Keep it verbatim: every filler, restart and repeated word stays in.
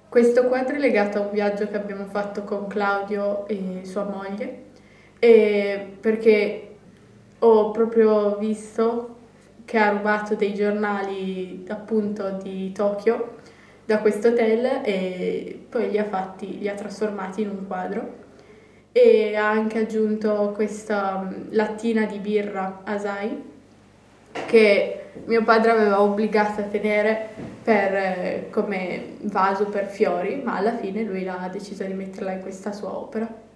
Questo quadro è legato a un viaggio che abbiamo fatto con Claudio e sua moglie, e perché ho proprio visto che ha rubato dei giornali appunto di Tokyo da questo hotel e poi li ha fatti, li ha trasformati in un quadro e ha anche aggiunto questa mm, lattina di birra Asahi che mio padre aveva obbligato a tenere per, eh, come vaso per fiori, ma alla fine lui ha deciso di metterla in questa sua opera.